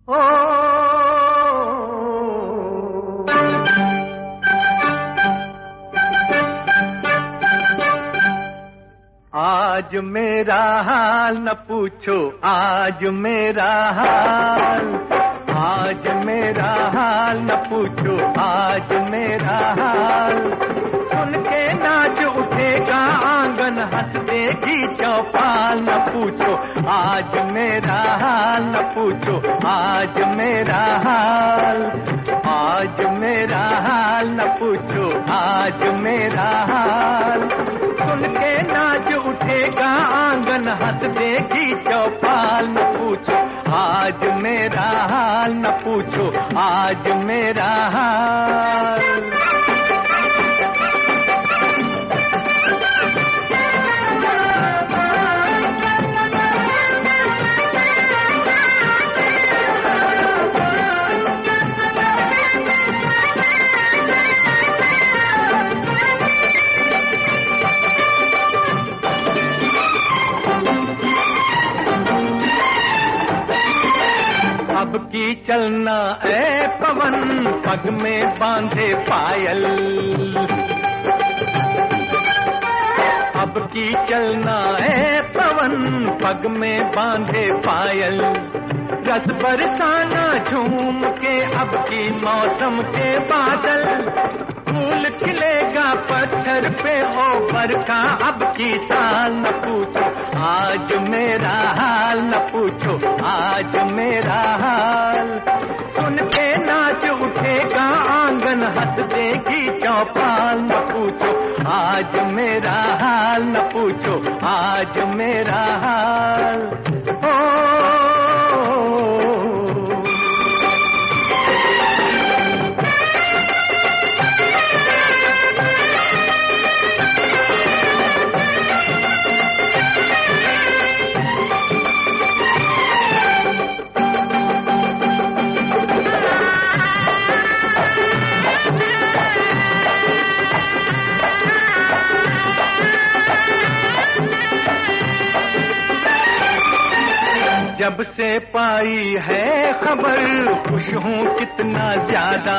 ओ आज मेरा हाल न पूछो, आज मेरा हाल, आज मेरा हाल न पूछो, आज मेरा हाल। सुन के नाच उठेगा आंगन, हंस देगी चौपाल। न पूछो आज मेरा हाल, न पूछो आज मेरा हाल, आज मेरा हाल न पूछो, आज मेरा हाल। सुन के नाच उठेगा आंगन, हंस देगी चौपाल। न पूछो आज मेरा हाल, न पूछो आज मेरा हाल। अब की चलना ए पवन, पग में बांधे पायल। अब की चलना ए पवन, पग में बांधे पायल। रस बरसाना झूम के अब की मौसम के बादल। फूल खिलेगा पत्थर पे ओ बरखा अब की साल। न पूछो आज मेरा हाल, न पूछो आज मेरा हाल। सुन के नाच उठेगा आंगन, हंस देगी चौपाल। न पूछो आज मेरा हाल, न पूछो आज मेरा हाल। जब से पाई है खबर, खुश हूँ कितना ज्यादा।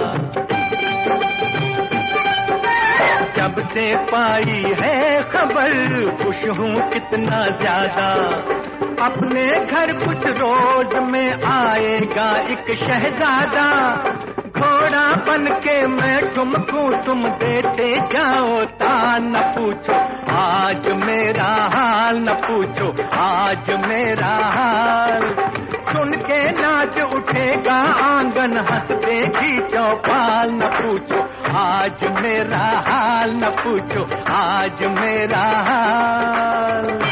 जब से पाई है खबर, खुश हूँ कितना ज्यादा। अपने घर कुछ रोज में आएगा एक शहजादा। घोड़ा बन के मैं ठुमकूं, तुम देते जाओ तान। न पूछो आज मेरा हाल, न पूछो आज मेरा हाल। सुन के नाच उठेगा आंगन, हंस देगी चौपाल। न पूछो आज मेरा हाल, न पूछो आज मेरा हाल।